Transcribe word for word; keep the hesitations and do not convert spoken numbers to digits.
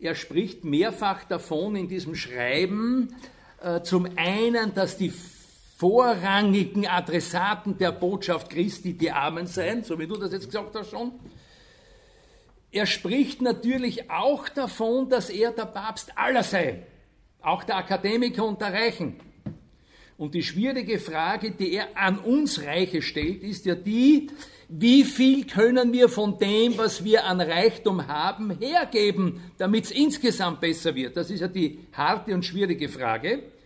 er spricht mehrfach davon in diesem Schreiben, äh, zum einen, dass die vorrangigen Adressaten der Botschaft Christi die Armen seien, so wie du das jetzt gesagt hast schon. Er spricht natürlich auch davon, dass er der Papst aller sei, auch der Akademiker und der Reichen. Und die schwierige Frage, die er an uns Reiche stellt, ist ja die, wie viel können wir von dem, was wir an Reichtum haben, hergeben, damit es insgesamt besser wird? Das ist ja die harte und schwierige Frage.